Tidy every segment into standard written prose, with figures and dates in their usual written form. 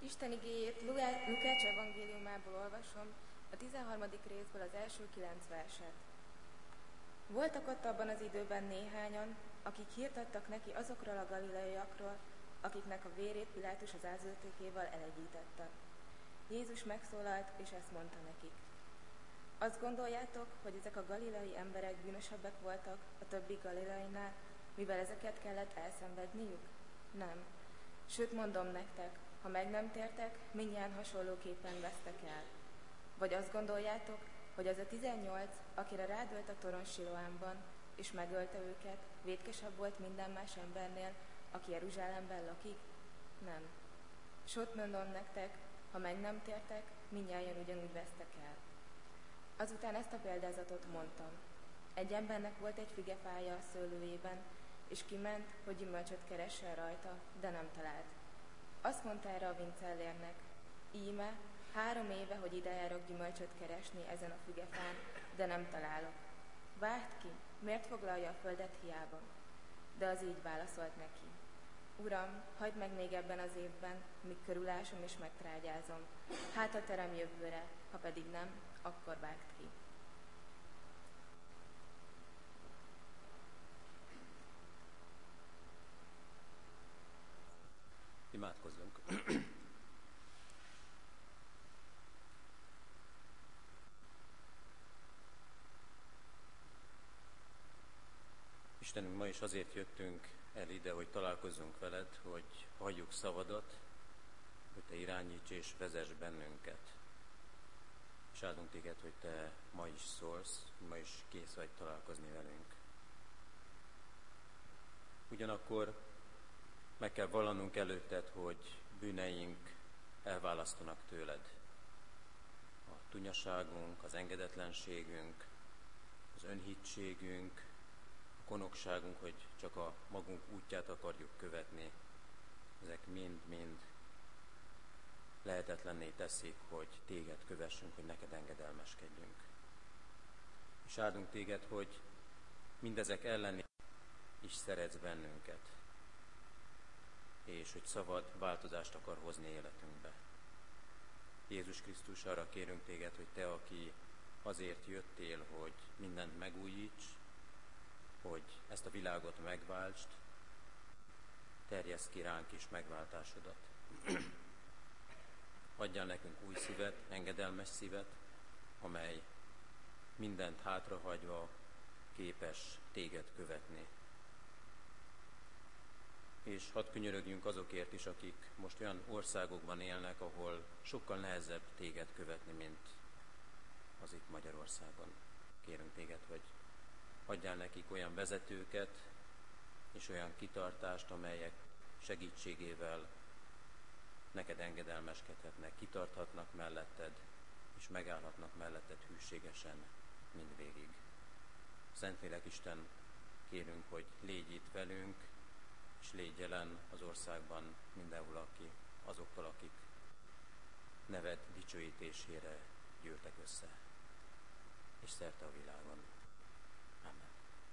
Isten igéjét Lukács evangéliumából olvasom, a 13. részből az első 9 verset. Voltak ott abban az időben néhányan, akik hírt adtak neki azokról a galileaiakról, akiknek a vérét Pilátus az áldozattékével elegyítette. Jézus megszólalt, és ezt mondta nekik. Azt gondoljátok, hogy ezek a galileai emberek bűnösebbek voltak a többi galileainál, mivel ezeket kellett elszenvedniük? Nem. Sőt, mondom nektek, ha meg nem tértek, mindnyájan hasonlóképpen vesztek el. Vagy azt gondoljátok, hogy az a 18, akire rádölt a torony Siloámban, és megölte őket, vétkesebb volt minden más embernél, aki Jeruzsálemben lakik? Nem. Sőt, mondom nektek, ha meg nem tértek, mindnyájan ugyanúgy vesztek el. Azután ezt a példázatot mondtam. Egy embernek volt egy figefája a szőlőjében, és kiment, hogy gyümölcsöt keressen rajta, de nem talált. Azt mondta erre a vincellérnek, íme, 3 éve, hogy ide járok gyümölcsöt keresni ezen a fügefán, de nem találok. Vágd ki, miért foglalja a földet hiába? De az így válaszolt neki. Uram, hagyd meg még ebben az évben, míg körülásom és megtrágyázom. Hát a terem jövőre, ha pedig nem, akkor vágd ki. Imádkozzunk. Istenünk, ma is azért jöttünk el ide, hogy találkozzunk veled, hogy halljuk szavadat, hogy te irányíts és vezess bennünket. És áldunk téged, hogy te ma is szólsz, ma is kész vagy találkozni velünk. Ugyanakkor meg kell vallanunk előtted, hogy bűneink elválasztanak tőled. A tunyaságunk, az engedetlenségünk, az önhitségünk, a konokságunk, hogy csak a magunk útját akarjuk követni, ezek mind-mind lehetetlenné teszik, hogy téged kövessünk, hogy neked engedelmeskedjünk. És áldunk téged, hogy mindezek ellenére is szeretsz bennünket, és hogy szavad változást akar hozni életünkbe. Jézus Krisztus, arra kérünk téged, hogy te, aki azért jöttél, hogy mindent megújíts, hogy ezt a világot megváltsd, terjeszd ki ránk is megváltásodat. Adjál nekünk új szívet, engedelmes szívet, amely mindent hátrahagyva képes téged követni. És hadd könyörögjünk azokért is, akik most olyan országokban élnek, ahol sokkal nehezebb téged követni, mint az itt Magyarországon. Kérünk téged, hogy adjál nekik olyan vezetőket és olyan kitartást, amelyek segítségével neked engedelmeskedhetnek, kitarthatnak melletted, és megállhatnak melletted hűségesen mindvégig. Szentlélek Isten, kérünk, hogy légy itt velünk, és légy jelen az országban mindenhol, azokkal, akik neved dicsőítésére gyűltek össze, és szerte a világon. Amen.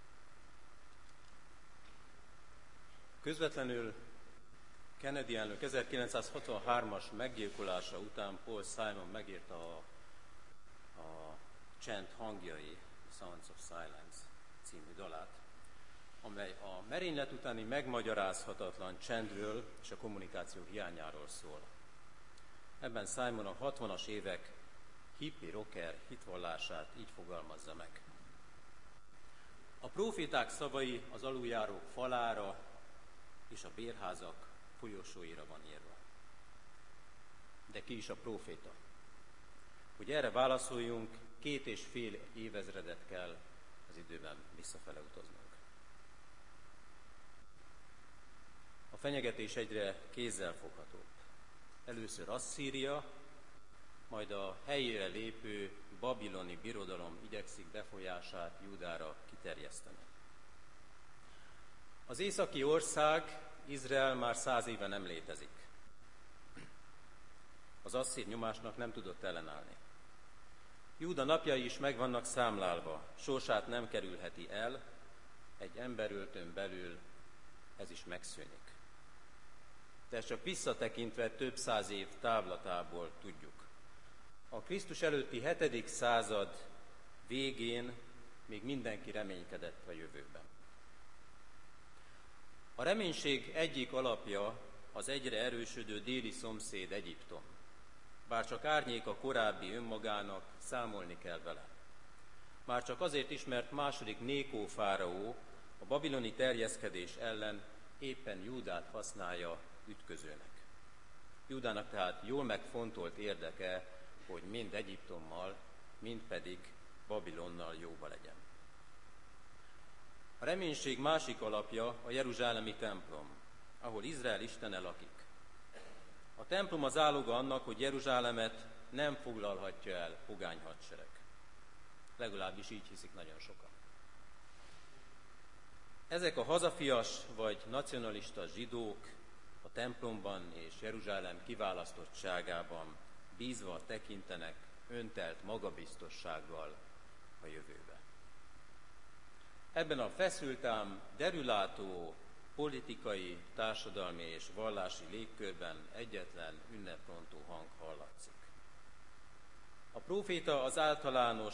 Közvetlenül Kennedy elnök 1963-as meggyilkolása után Paul Simon megírta a Csend hangjai, Sounds of Silence című dalát, amely a merénylet utáni megmagyarázhatatlan csendről és a kommunikáció hiányáról szól. Ebben Simon a 60-as évek hippi rocker hitvallását így fogalmazza meg. A próféták szavai az aluljárók falára és a bérházak folyosóira van írva. De ki is a próféta? Hogy erre válaszoljunk, 2,5 évezredet kell az időben visszafele utaznunk. A fenyegetés egyre kézzelfoghatóbb. Először Asszíria, majd a helyére lépő babiloni birodalom igyekszik befolyását Júdára kiterjeszteni. Az északi ország, Izrael már 100 éve nem létezik. Az asszír nyomásnak nem tudott ellenállni. Júda napjai is meg vannak számlálva, sorsát nem kerülheti el, egy emberöltön belül ez is megszűnik. de ezt csak visszatekintve több száz év távlatából tudjuk. A Krisztus előtti 7. század végén még mindenki reménykedett a jövőben. A reménység egyik alapja az egyre erősödő déli szomszéd Egyiptom. Bár csak árnyék a korábbi önmagának, számolni kell vele. Már csak azért is, mert második Nékó fáraó a babiloni terjeszkedés ellen éppen Júdát használja ütközőnek. Júdának tehát jól megfontolt érdeke, hogy mind Egyiptommal, mind pedig Babilonnal jóba legyen. A reménység másik alapja a jeruzsálemi templom, ahol Izrael istene lakik. A templom az záloga annak, hogy Jeruzsálemet nem foglalhatja el pogány hadsereg. Legalábbis így hiszik nagyon sokan. Ezek a hazafias vagy nacionalista zsidók a templomban és Jeruzsálem kiválasztottságában bízva tekintenek öntelt magabiztossággal a jövőbe. Ebben a feszült ám derülátó politikai, társadalmi és vallási légkörben egyetlen ünneprontó hang hallatszik. A próféta az általános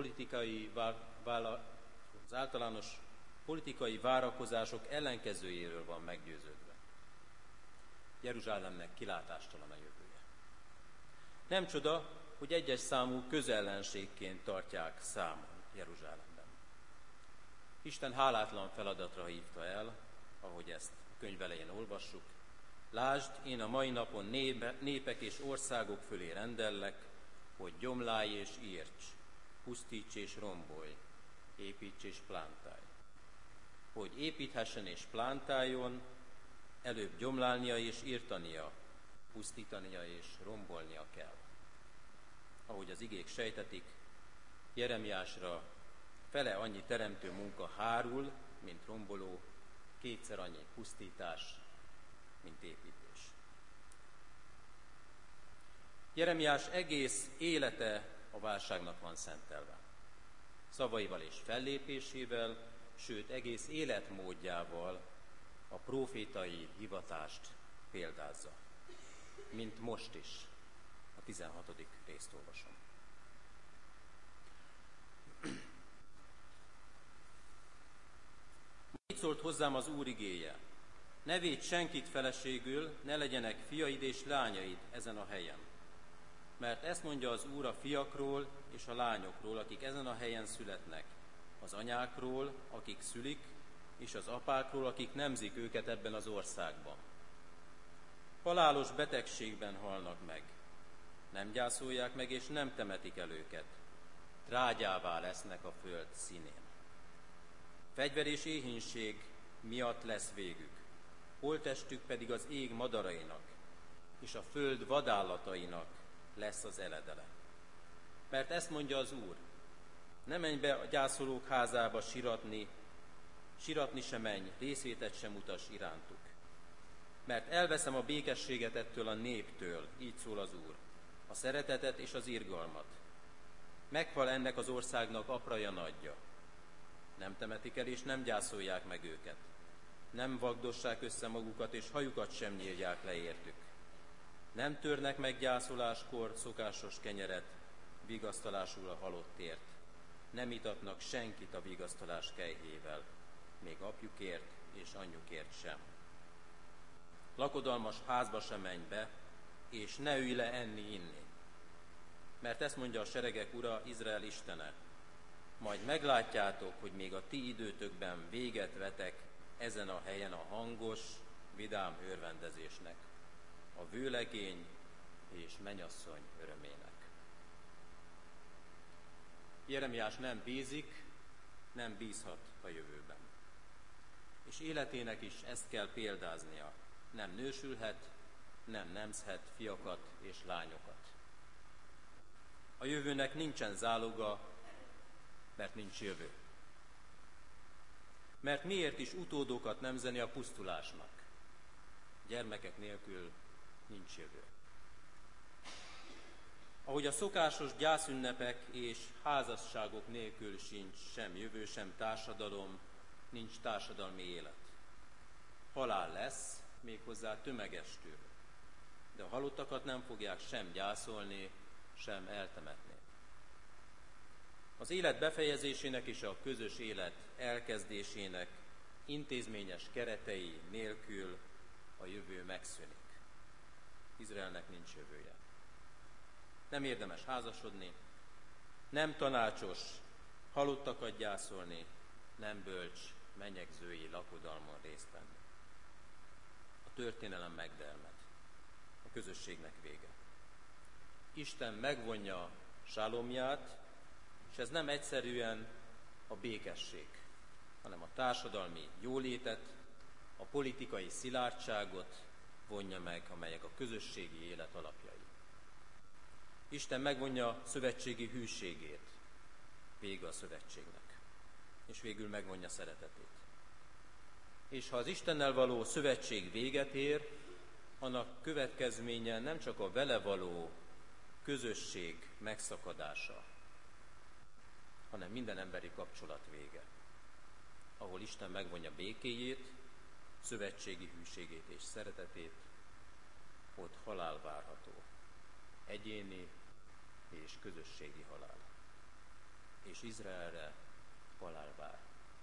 politikai várakozások ellenkezőjéről van meggyőződve. Jeruzsálemnek kilátástalan a jövője. Nem csoda, hogy egyes számú közellenségként tartják számon Jeruzsálemben. Isten hálátlan feladatra hívta el, ahogy ezt a könyv elején olvassuk. Lásd, én a mai napon népek és országok fölé rendellek, hogy gyomlálj és írts, pusztíts és rombolj, építs és plántálj. Hogy építhessen és plántáljon, előbb gyomlálnia és írtania, pusztítania és rombolnia kell. Ahogy az igék sejtetik, Jeremiásra fele annyi teremtő munka hárul, mint romboló, kétszer annyi pusztítás, mint építés. Jeremiás egész élete a válságnak van szentelve. Szavaival és fellépésével, sőt egész életmódjával a prófétai hivatást példázza. Mint most is. A 16. részt olvasom. Így szólt hozzám az Úr igéje: ne védj senkit feleségül, ne legyenek fiaid és lányaid ezen a helyen. Mert ezt mondja az Úr a fiakról és a lányokról, akik ezen a helyen születnek, az anyákról, akik szülik, és az apákról, akik nemzik őket ebben az országban. Halálos betegségben halnak meg, nem gyászolják meg, és nem temetik el őket. Trágyává lesznek a föld színén. Fegyver és éhínség miatt lesz végük, holttestük pedig az ég madarainak, és a föld vadállatainak lesz az eledele. Mert ezt mondja az Úr: ne menj be a gyászolók házába siratni se menj, részvétet sem utas irántuk. Mert elveszem a békességet ettől a néptől, így szól az Úr, a szeretetet és az irgalmat. Meghal ennek az országnak apraja nagyja. Nem temetik el és nem gyászolják meg őket. Nem vagdossák össze magukat, és hajukat sem nyírják le értük. Nem törnek meg gyászoláskor szokásos kenyeret, vigasztalásul a halottért. Nem itatnak senkit a vigasztalás kejhével, még apjukért és anyjukért sem. Lakodalmas házba sem menj be, és ne ülj le enni-inni. Mert ezt mondja a seregek Ura, Izrael istene: majd meglátjátok, hogy még a ti időtökben véget vetek ezen a helyen a hangos, vidám örvendezésnek, a vőlegény és mennyasszony örömének. Jeremiás nem bízik, nem bízhat a jövőben. És életének is ezt kell példáznia. Nem nősülhet, nem nemzhet fiakat és lányokat. A jövőnek nincsen záloga, mert nincs jövő. Mert miért is utódokat nemzeni a pusztulásnak? Gyermekek nélkül nincs jövő. Ahogy a szokásos gyászünnepek és házasságok nélkül sincs sem jövő, sem társadalom, nincs társadalmi élet. Halál lesz, méghozzá tömeges tűr. De a halottakat nem fogják sem gyászolni, sem eltemetni. Az élet befejezésének és a közös élet elkezdésének intézményes keretei nélkül a jövő megszűnik. Izraelnek nincs jövője. Nem érdemes házasodni, nem tanácsos halottakat gyászolni, nem bölcs menyegzői lakodalmon részt venni. A történelem megdermed, a közösségnek vége. Isten megvonja sálomját, és ez nem egyszerűen a békesség, hanem a társadalmi jólétet, a politikai szilárdságot vonja meg, amelyek a közösségi élet alapjai. Isten megvonja szövetségi hűségét, vége a szövetségnek, és végül megvonja szeretetét. És ha az Istennel való szövetség véget ér, annak következménye nem csak a vele való közösség megszakadása, hanem minden emberi kapcsolat vége, ahol Isten megvonja békéjét, szövetségi hűségét és szeretetét, ott halál várható, egyéni és közösségi halál. És Izraelre halál vár.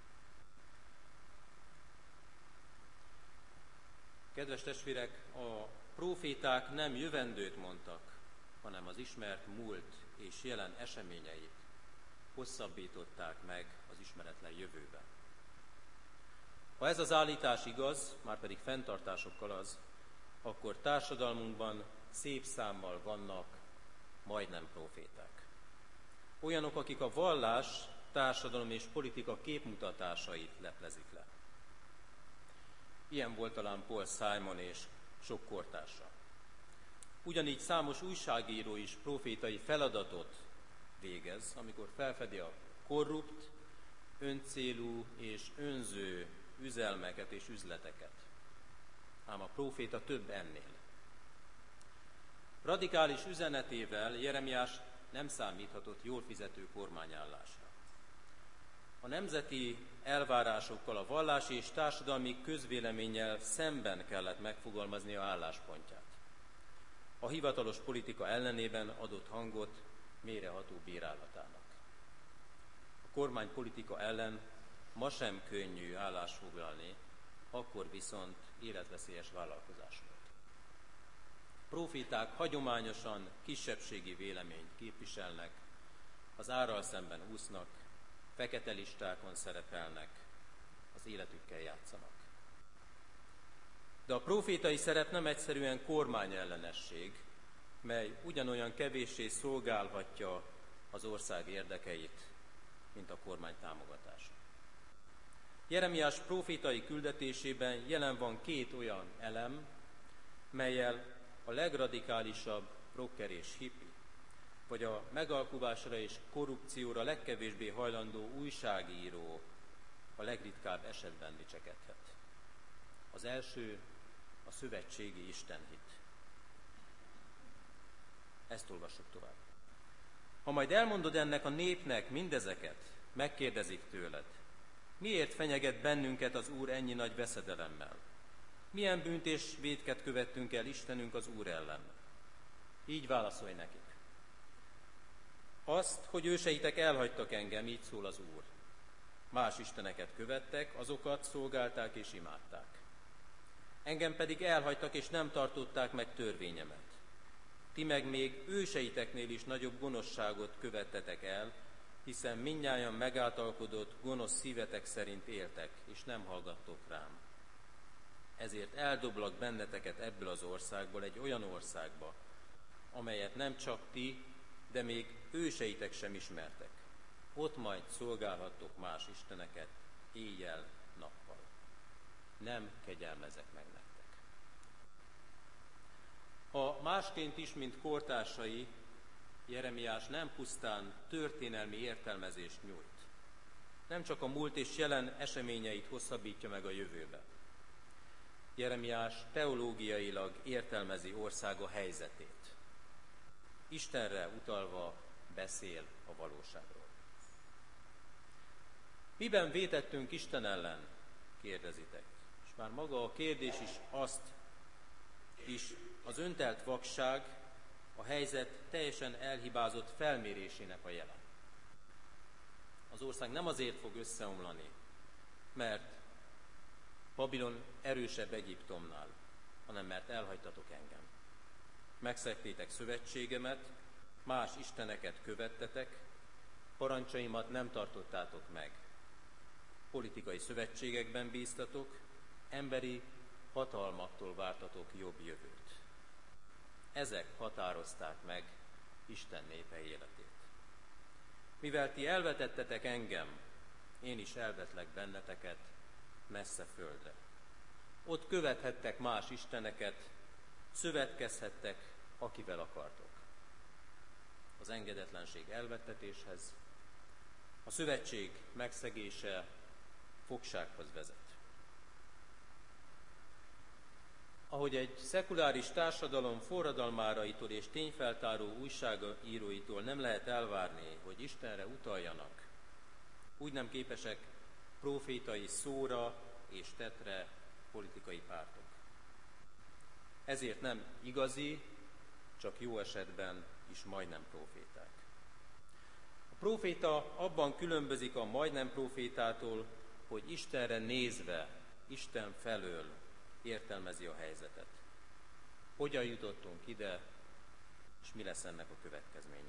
Kedves testvérek, a próféták nem jövendőt mondtak, hanem az ismert múlt és jelen eseményeit hosszabbították meg az ismeretlen jövőben. Ha ez az állítás igaz, márpedig fenntartásokkal az, akkor társadalmunkban szép számmal vannak majdnem próféták. Olyanok, akik a vallás, társadalom és politika képmutatásait leplezik le. Ilyen volt talán Paul Simon és sok kortársa. Ugyanígy számos újságíró is profétai feladatot végez, amikor felfedi a korrupt, öncélú és önző üzelmeket és üzleteket. Ám a próféta több ennél. Radikális üzenetével Jeremiás nem számíthatott jól fizető kormányállásra. A nemzeti elvárásokkal, a vallási és társadalmi közvéleménnyel szemben kellett megfogalmaznia álláspontját. A hivatalos politika ellenében adott hangot mélyreható bírálatának. A kormánypolitika ellen ma sem könnyű állást foglalni, akkor viszont életveszélyes vállalkozás volt. Próféták hagyományosan kisebbségi véleményt képviselnek, az árral szemben úsznak, fekete listákon szerepelnek, az életükkel játszanak. De a prófétai szerep nem egyszerűen kormányellenesség, mely ugyanolyan kevéssé szolgálhatja az ország érdekeit, mint a kormány támogatása. Jeremiás prófétai küldetésében jelen van két olyan elem, mellyel a legradikálisabb rocker és hippi, vagy a megalkuvásra és korrupcióra legkevésbé hajlandó újságíró a legritkább esetben dicsekedhet. Az első a szövetségi istenhit. Ezt olvassuk tovább. Ha majd elmondod ennek a népnek mindezeket, megkérdezik tőled, miért fenyeget bennünket az Úr ennyi nagy veszedelemmel? Milyen bűnt és vétket követtünk el Istenünk az Úr ellen? Így válaszolj nekik. Azt, hogy őseitek elhagytak engem, így szól az Úr. Más isteneket követtek, azokat szolgálták és imádták. Engem pedig elhagytak és nem tartották meg törvényemet. Ti meg még őseiteknél is nagyobb gonoszságot követtetek el, hiszen mindnyájan megáltalkodott, gonosz szívetek szerint éltek, és nem hallgattok rám. Ezért eldoblak benneteket ebből az országból egy olyan országba, amelyet nem csak ti, de még őseitek sem ismertek. Ott majd szolgálhattok más isteneket éjjel-nappal. Nem kegyelmezek meg nektek. Ha másként is, mint kortársai, Jeremiás nem pusztán történelmi értelmezést nyújt. Nem csak a múlt és jelen eseményeit hosszabbítja meg a jövőbe. Jeremiás teológiailag értelmezi országa helyzetét. Istenre utalva beszél a valóságról. Miben vétettünk Isten ellen? Kérdezitek. És Már maga a kérdés is az öntelt vakság, a helyzet teljesen elhibázott felmérésének a jele. Az ország nem azért fog összeomlani, mert Babilon erősebb Egyiptomnál, hanem mert elhagytatok engem. Megszegtétek szövetségemet, más isteneket követtetek, parancsaimat nem tartottátok meg. Politikai szövetségekben bíztatok, emberi hatalmaktól vártatok jobb jövőt. Ezek határozták meg Isten népe életét. Mivel ti elvetettetek engem, én is elvetlek benneteket messze földre. Ott követhettek más isteneket, szövetkezhettek, akivel akartok. Az engedetlenség elvettetéshez, a szövetség megszegése fogsághoz vezet. Ahogy egy szekuláris társadalom forradalmáraitól és tényfeltáró újságíróitól nem lehet elvárni, hogy Istenre utaljanak, úgy nem képesek prófétai szóra és tettre politikai pártok. Ezért nem igazi, csak jó esetben is majdnem próféták. A próféta abban különbözik a majdnem prófétától, hogy Istenre nézve, Isten felől értelmezi a helyzetet. Hogyan jutottunk ide, és mi lesz ennek a következménye.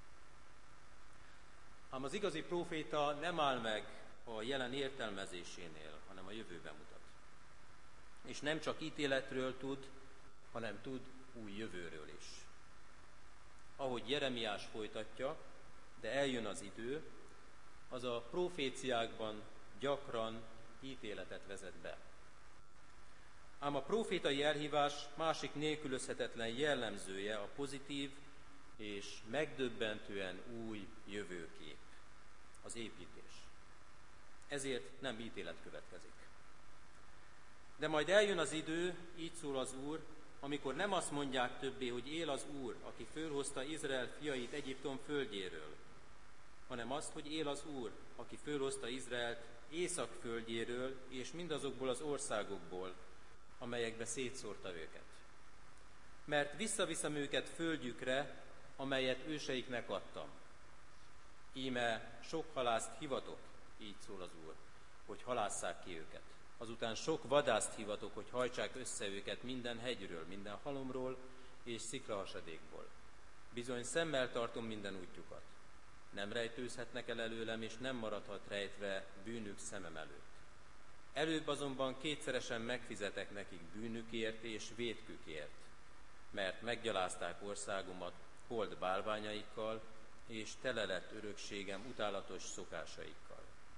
Ám az igazi próféta nem áll meg a jelen értelmezésénél, hanem a jövőben mutat. És nem csak ítéletről tud, hanem tud új jövőről is. Ahogy Jeremiás folytatja, de eljön az idő, az a proféciákban gyakran ítéletet vezet be. Ám a profétai elhívás másik nélkülözhetetlen jellemzője a pozitív és megdöbbentően új jövőkép, az építés. Ezért nem ítélet következik. De majd eljön az idő, így szól az Úr, amikor nem azt mondják többé, hogy él az Úr, aki fölhozta Izrael fiait Egyiptom földjéről, hanem azt, hogy él az Úr, aki fölhozta Izraelt Észak földjéről és mindazokból az országokból, amelyekbe szétszórta őket. Mert visszaviszem őket földjükre, amelyet őseiknek adtam. Íme sok halászt hivatok, így szól az Úr, hogy halásszák ki őket. Azután sok vadászt hivatok, hogy hajtsák össze őket minden hegyről, minden halomról és sziklahasadékból. Bizony szemmel tartom minden útjukat. Nem rejtőzhetnek el előlem, és nem maradhat rejtve bűnük szemem előtt. Előbb azonban kétszeresen megfizetek nekik bűnükért és vétkükért, mert meggyalázták országomat hold bálványaikkal, és tele lett örökségem utálatos szokásaikkal.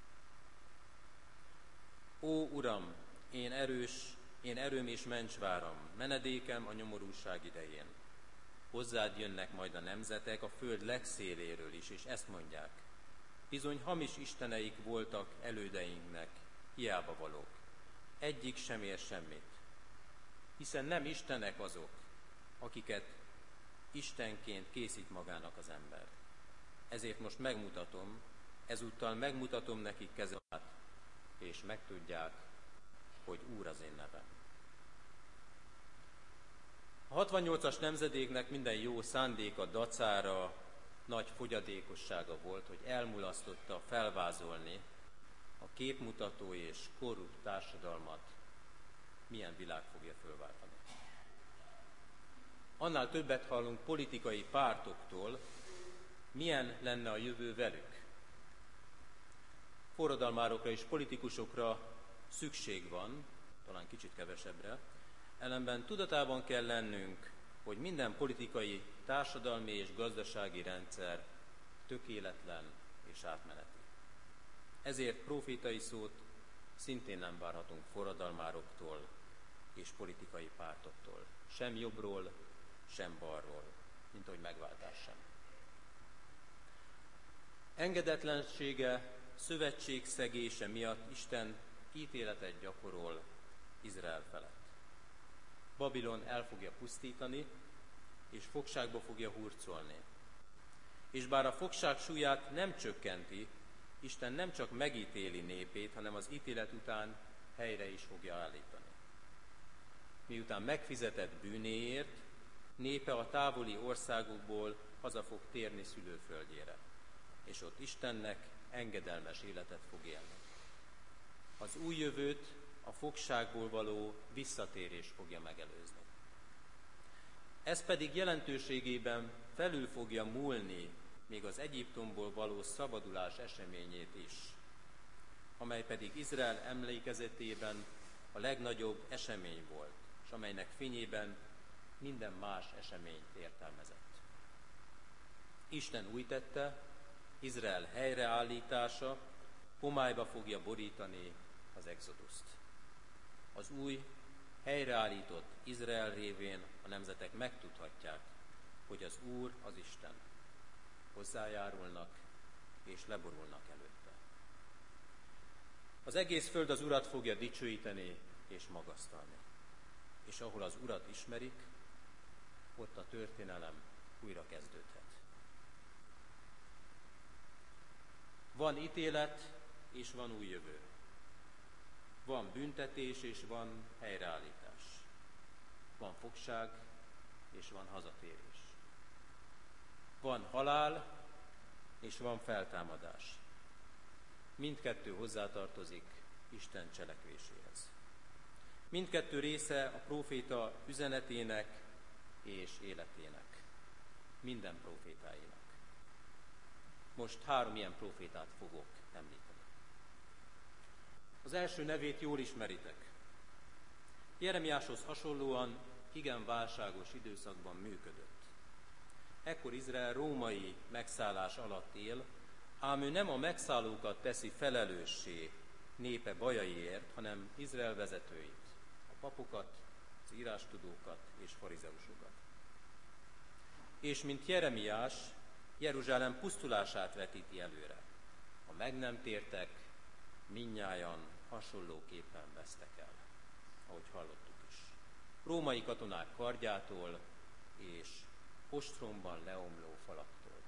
Ó, Uram, én erőm és mencsváram, menedékem a nyomorúság idején. Hozzád jönnek majd a nemzetek a föld legszéléről is, és ezt mondják. Bizony hamis isteneik voltak elődeinknek, hiába valók. Egyik sem ér semmit. Hiszen nem istenek azok, akiket istenként készít magának az ember. Ezért most ezúttal megmutatom nekik kezemet, és megtudják, hogy Úr az én nevem. A 68-as nemzedéknek minden jó szándéka dacára nagy fogyadékossága volt, hogy elmulasztotta felvázolni a képmutató és korrupt társadalmat, milyen világ fogja fölváltani. Annál többet hallunk politikai pártoktól, milyen lenne a jövő velük. Forradalmárokra és politikusokra szükség van, talán kicsit kevesebbre, ellenben tudatában kell lennünk, hogy minden politikai, társadalmi és gazdasági rendszer tökéletlen és átmeneti. Ezért profétai szót szintén nem várhatunk forradalmároktól és politikai pártoktól, sem jobbról, sem balról, mint ahogy megváltás sem. Engedetlensége, szövetségszegése miatt Isten ítéletet gyakorol Izrael felett. Babilon el fogja pusztítani, és fogságba fogja hurcolni. És bár a fogság súlyát nem csökkenti, Isten nem csak megítéli népét, hanem az ítélet után helyre is fogja állítani. Miután megfizetett bűnéért, népe a távoli országokból haza fog térni szülőföldjére, és ott Istennek engedelmes életet fog élni. Az új jövőt a fogságból való visszatérés fogja megelőzni. Ez pedig jelentőségében felül fogja múlni még az Egyiptomból való szabadulás eseményét is, amely pedig Izrael emlékezetében a legnagyobb esemény volt, és amelynek fényében minden más eseményt értelmezett. Isten úgy tette, Izrael helyreállítása homályba fogja borítani az exoduszt. Az új, helyreállított Izrael révén a nemzetek megtudhatják, hogy az Úr az Isten. Hozzájárulnak és leborulnak előtte. Az egész föld az Urat fogja dicsőíteni és magasztalni. És ahol az Urat ismerik, ott a történelem újra kezdődhet. Van ítélet, és van új jövő. Van büntetés, és van helyreállítás. Van fogság, és van hazatérés. Van halál, és van feltámadás. Mindkettő hozzátartozik Isten cselekvéséhez. Mindkettő része a próféta üzenetének és életének. Minden prófétáinak. Most 3 ilyen prófétát fogok említeni. Az első nevét jól ismeritek. Jeremiáshoz hasonlóan igen válságos időszakban működött. Ekkor Izrael római megszállás alatt él, ám ő nem a megszállókat teszi felelőssé népe bajaiért, hanem Izrael vezetőit, a papokat, az írástudókat és farizeusokat. És mint Jeremiás, Jeruzsálem pusztulását vetíti előre. Ha meg nem tértek, mindnyájan hasonlóképpen vesztek el, ahogy hallottuk is. Római katonák kardjától és ostromban leomló falaktól.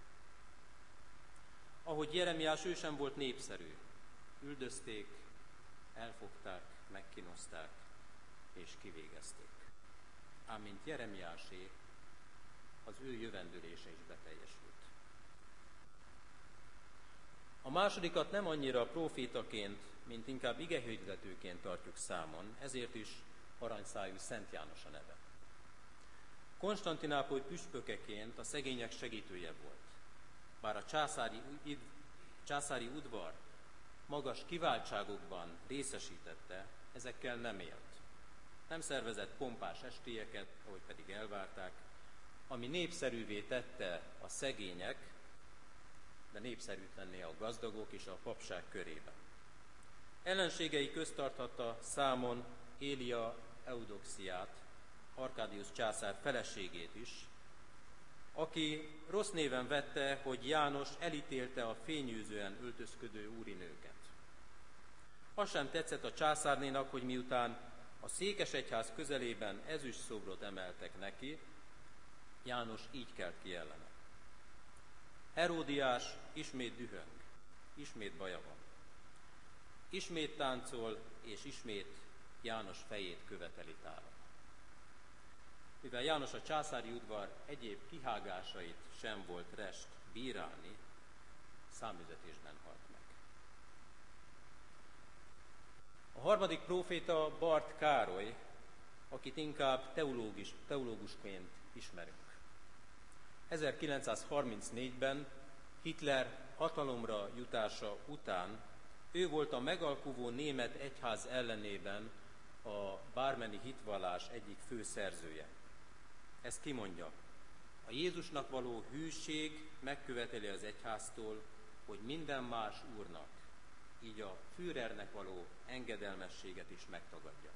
Ahogy Jeremiás, ő sem volt népszerű. Üldözték, elfogták, megkínozták és kivégezték. Ám mint Jeremiásé, az ő jövendőlése is beteljesült. A másodikat nem annyira profétaként, mint inkább igehirdetőként tartjuk számon, ezért is aranyszájú Szent János a neve. Konstantinápoly püspökeként a szegények segítője volt. Bár a császári udvar magas kiváltságokban részesítette, ezekkel nem élt. Nem szervezett pompás estélyeket, ahogy pedig elvárták, ami népszerűvé tette a szegények, de népszerűtlenné a gazdagok és a papság körében. Ellenségei közt tarthatta számon Élia Eudoxiát, Arkádiusz császár feleségét is, aki rossz néven vette, hogy János elítélte a fényűzően öltözködő úrinőket. Az sem tetszett a császárnénak, hogy miután a székesegyház közelében ezüst szobrot emeltek neki, János így kelt ki ellene. Heródiás ismét dühöng, ismét baja van. Ismét táncol, és ismét János fejét követeli tára. Mivel János a császári udvar egyéb kihágásait sem volt rest bírálni, számüzetésben halt meg. A harmadik próféta Barth Károly, akit inkább teológusként ismerünk. 1934-ben Hitler hatalomra jutása után ő volt a megalkuvó német egyház ellenében a bármeni hitvallás egyik fő szerzője. Ezt kimondja. A Jézusnak való hűség megköveteli az egyháztól, hogy minden más úrnak, így a Führernek való engedelmességet is megtagadja.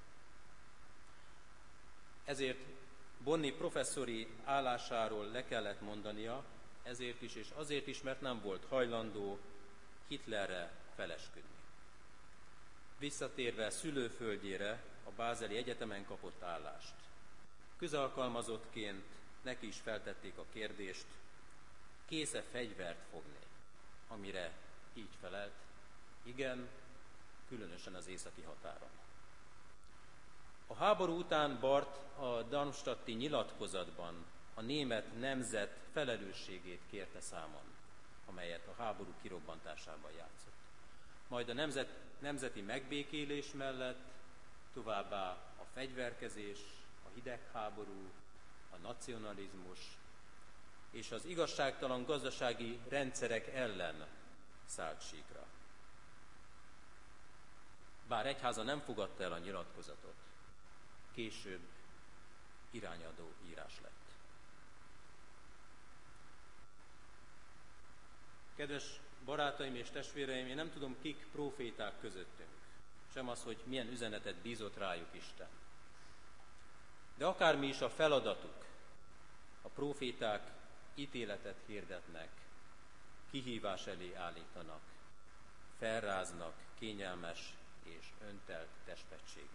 Ezért Bonni professzori állásáról le kellett mondania, ezért is és azért is, mert nem volt hajlandó Hitlerre felesküdni. Visszatérve szülőföldjére, a Bázeli Egyetemen kapott állást. Közalkalmazottként neki is feltették a kérdést, kész-e fegyvert fogni, amire így felelt, igen, különösen az északi határon. A háború után Barth a darmstadti nyilatkozatban a német nemzet felelősségét kérte számon, amelyet a háború kirobbantásában játszott. Majd a nemzeti megbékélés mellett továbbá a fegyverkezés, a hidegháború, a nacionalizmus és az igazságtalan gazdasági rendszerek ellen szállt síkra. Bár egyháza nem fogadta el a nyilatkozatot, később irányadó írás lett. Kedves barátaim és testvéreim, én nem tudom, kik próféták közöttünk, sem az, hogy milyen üzenetet bízott rájuk Isten. De akármi is a feladatuk, a próféták ítéletet hirdetnek, kihívás elé állítanak, felráznak kényelmes és öntelt testvetségünkből.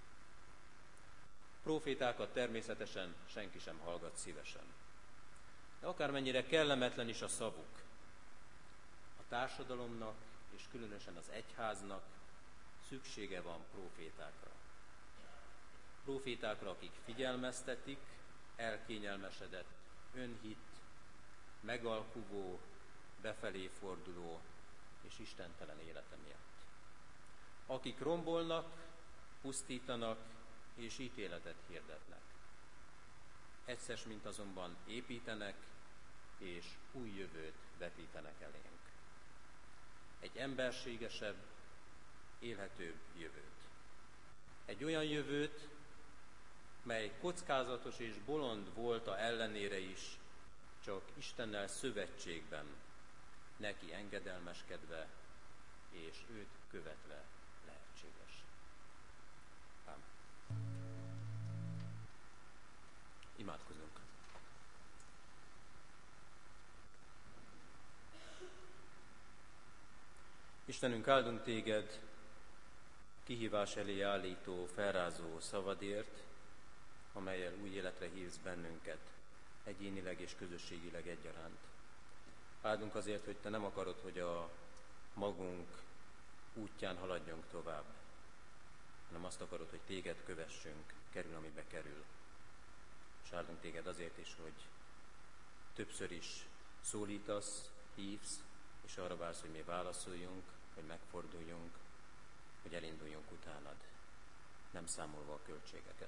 Prófétákat természetesen senki sem hallgat szívesen. De akármennyire kellemetlen is a szavuk, a társadalomnak és különösen az egyháznak szüksége van prófétákra. Prófétákra, akik figyelmeztetik elkényelmesedett, önhit, megalkuvó, befelé forduló és istentelen élete miatt. Akik rombolnak, pusztítanak és ítéletet hirdetnek. Egyszer mint azonban építenek és új jövőt vetítenek elénk. Egy emberségesebb, élhetőbb jövőt. Egy olyan jövőt, mely kockázatos és bolond volta ellenére is, csak Istennel szövetségben, neki engedelmeskedve és őt követve lehetséges. Ámen. Imádkozunk. Istenünk, áldunk téged kihívás elé állító, felrázó szavadért, amellyel új életre hívsz bennünket, egyénileg és közösségileg egyaránt. Áldunk azért, hogy te nem akarod, hogy a magunk útján haladjunk tovább, hanem azt akarod, hogy téged kövessünk, kerül, amibe kerül. És áldunk téged azért is, hogy többször is szólítasz, hívsz, és arra vársz, hogy mi válaszoljunk, hogy megforduljunk, hogy elinduljunk utánad, nem számolva a költségeket.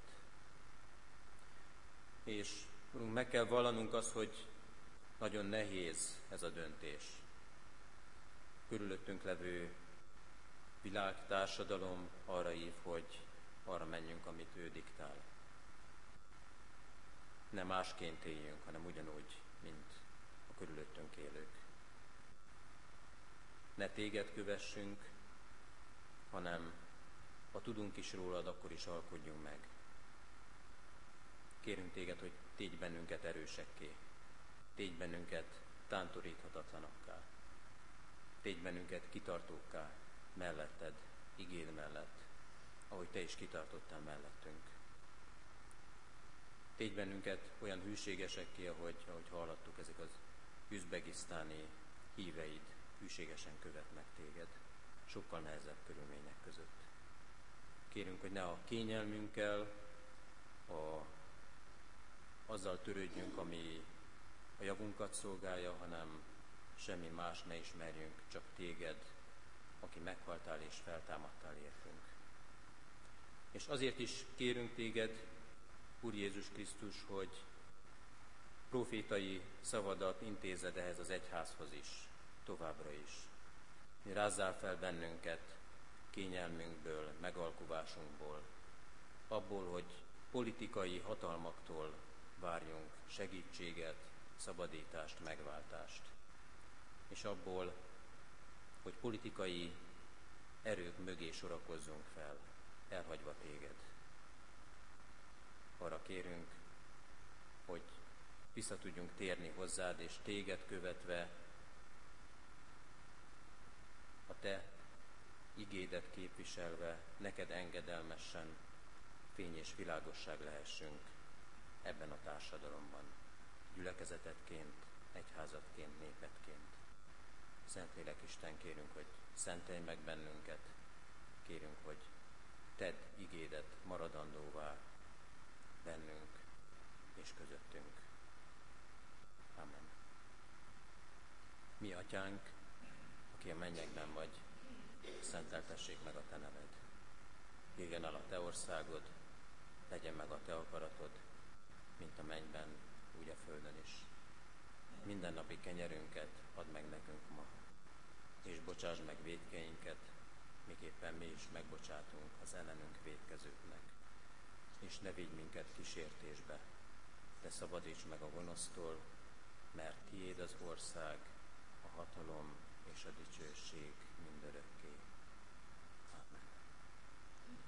És Urunk, meg kell vallanunk azt, hogy nagyon nehéz ez a döntés. Körülöttünk levő világ, társadalom arra hív, hogy arra menjünk, amit ő diktál. Nem másként éljünk, hanem ugyanúgy, mint a körülöttünk élők. Ne téged kövessünk, hanem ha tudunk is rólad, akkor is alkodjunk meg. Kérünk téged, hogy tégy bennünket erősekké, tégy bennünket tántoríthatatlanokká, tégy bennünket kitartókká melletted, igéd mellett, ahogy te is kitartottál mellettünk. Tégy bennünket olyan hűségesekké, ahogy hallottuk, ezek az üzbegisztáni híveid hűségesen követnek téged, sokkal nehezebb körülmények között. Kérünk, hogy ne a kényelmünkkel, azzal törődjünk, ami a javunkat szolgálja, hanem semmi más ne ismerjünk, csak téged, aki meghaltál és feltámadtál értünk. És azért is kérünk téged, Úr Jézus Krisztus, hogy profétai szavadat intézed ehhez az egyházhoz is, továbbra is. Rázzál fel bennünket kényelmünkből, megalkuvásunkból, abból, hogy politikai hatalmaktól várjunk segítséget, szabadítást, megváltást. És abból, hogy politikai erők mögé sorakozzunk fel, elhagyva téged. Arra kérünk, hogy vissza tudjunk térni hozzád, és téged követve a te igédet képviselve, neked engedelmesen fény és világosság lehessünk ebben a társadalomban, gyülekezetetként, egyházatként, népetként. Szentlélek Isten, kérünk, hogy szentelj meg bennünket, kérünk, hogy tedd igédet maradandóvá bennünk és közöttünk. Amen. Mi atyánk, aki a mennyekben vagy, szenteltessék meg a te neved. Jöjjön el a te országod, legyen meg a te akaratod, mint a mennyben, úgy a földön is. Mindennapi kenyerünket add meg nekünk ma, és bocsásd meg vétkeinket, miképpen mi is megbocsátunk az ellenünk vétkezőknek. És ne vigy minket kísértésbe, de szabadíts meg a gonosztól, mert tiéd az ország, a hatalom és a dicsőség mindörökké.